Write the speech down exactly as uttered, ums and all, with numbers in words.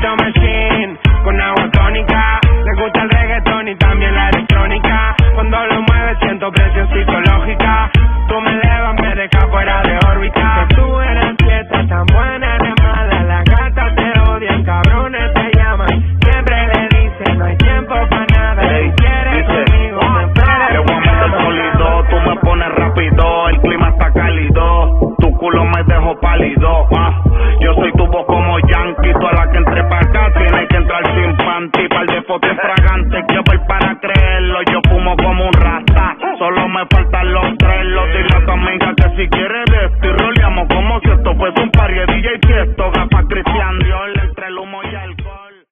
Tito Machine, con agua tónica. Le gusta el reggaetón y también la electrónica. Cuando lo mueves siento presión psicológica. Tú me elevas, me dejas fuera de órbita. Que tú eres fiesta, tan buena, eres mala. Las gatas te odian, cabrones te llaman. Siempre le dicen, no hay tiempo para nada. Hey, si quieres dice, conmigo, me esperas. te voy a meter solito, tú me pones rápido.